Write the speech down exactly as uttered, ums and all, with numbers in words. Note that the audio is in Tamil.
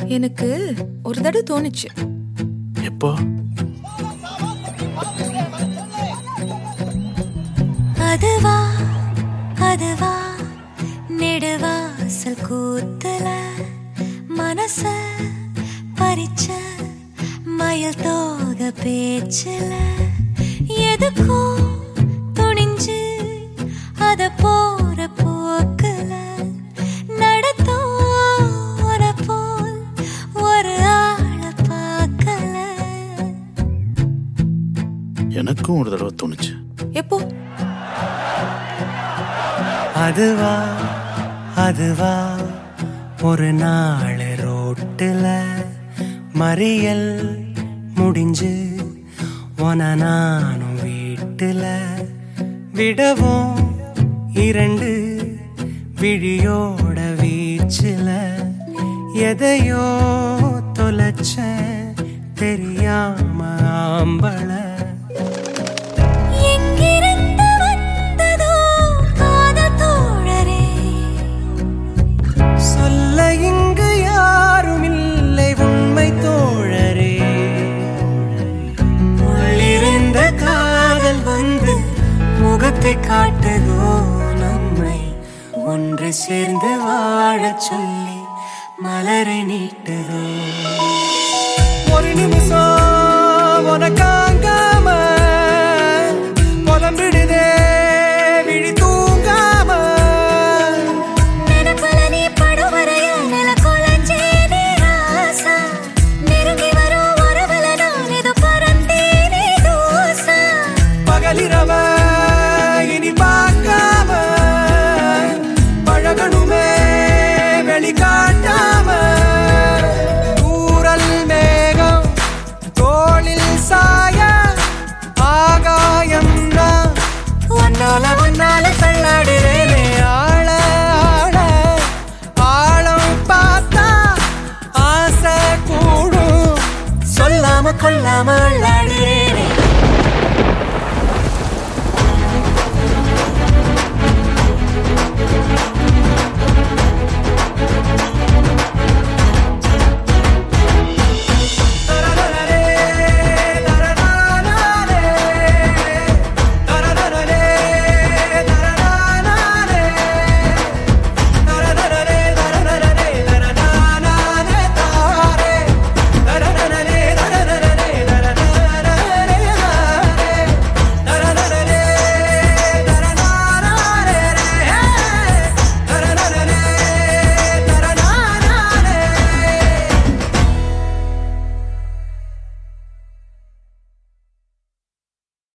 எனக்கு ஒரு தடவை தோணுச்சு. எப்போ? அதுவா அதுவா நெடுவாசல் கூத்தல மனச பறிச்ச மயில் தோக பேச்சல எதுக்கோ துணிஞ்சு அத போற போக்கல நடத்தோ போல் ஒரு ஆள பார்க்கல. எனக்கும் ஒரு தடவை தோணுச்சு. எப்போ? அதுவா அதுவா ஒரு நாள் ரோட்டுல மறியல் முடிஞ்சு உன நானும் வீட்டுல விடவும் இரண்டு விழியோட வீச்சுல எதையோ தொலைச்ச தெரியாம ஆம்பள முகத்தை காட்டுதோ நம்மை ஒன்று சேர்ந்து வாழ சொல்லி மலரை நீட்டுதோ. ஒரு நிமிஷம் உனக்காங்காம புலம்பிடுதே விழி தூங்காம நினைப்பல நீ படுவரையா நில கொலஞ்சேனே ராசா நெருங்கி வரும் உறவுல நான் இது பறந்தேனே தோசா பகலிரவ இனி பார்க்காம பழகணுமே வெளி காட்டாம தூரல் மேகம் தோளில் சாய ஆகாயம் நான் ஒன்னால ஒன்னால தள்ளாடுறேனே ஆள ஆள ஆழம் பார்த்தா ஆசை கூடும் சொல்லாம கொல்லாம அள்ளாடு